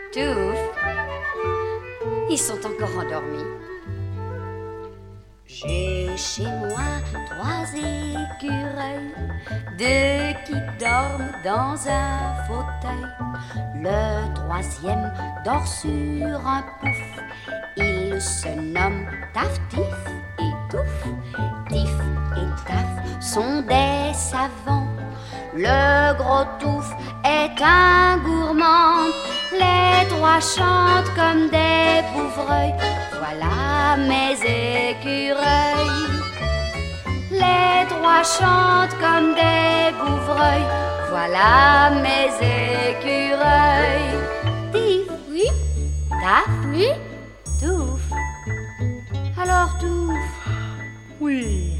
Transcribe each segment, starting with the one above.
Touf. Ils sont encore endormis. J'ai chez moi 3 écureuils, 2 qui dorment dans un fauteuil. Le 3e dort sur un pouf. Il se nomme Taf, Tif et Touf. Tif et Taf sont des savants. Le gros Touf est un gourmand. Les 3 chantent comme des bouvreuils. Voilà mes écureuils. Les 3 chantent comme des bouvreuils. Voilà mes écureuils. Tif, oui. Taf, oui. Touf. Alors Touf. Oui.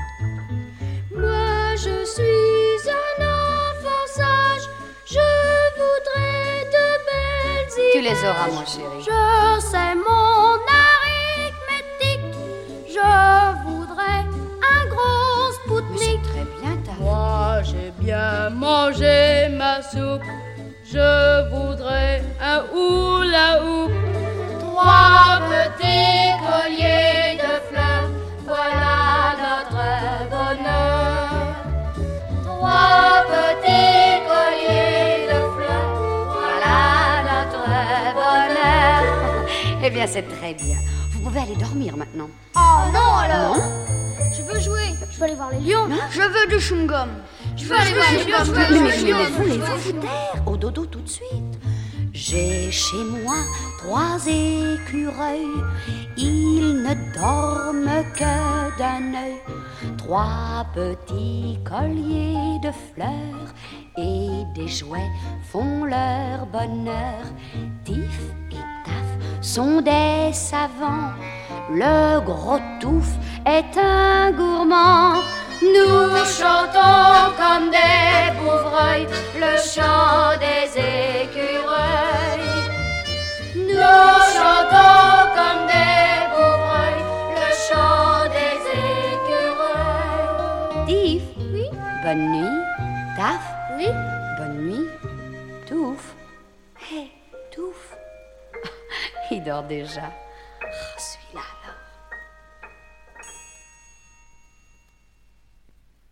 Moi je suis un enfant sage. Je voudrais de belles images. Tu les auras, mon chéri. Je sais mon arithmétique. Je voudrais un gros Mais c'est spoutnik. très bien, Taf. Moi, j'ai bien mangé ma soupe. Je voudrais un hula hoop. 3 petits colliers de fleurs. Voilà notre bonheur. 3 petits colliers de fleurs. Voilà notre bonheur. Eh bien, c'est très bien. Vous pouvez aller dormir maintenant. Oh non alors. Non? Je veux jouer. Je veux aller voir les lions. Je veux du chewing-gum. Je veux aller voir les lions. Je veux aller voir les lions. Mais voulez-vous vous taire au dodo tout de suite? J'ai chez moi 3 écureuils. Ils ne dorment que d'un œil. 3 petits colliers de fleurs et des jouets font leur bonheur. Tif et Taf sont des savants. Le gros Touf est un gourmand. Nous chantons comme des bouvreuils le chant des écureuils. Nous chantons comme des bouvreuils le chant des écureuils. Tif, Oui. bonne nuit. Taf, Oui. bonne nuit. Touf, hé, Touf. Il dort déjà.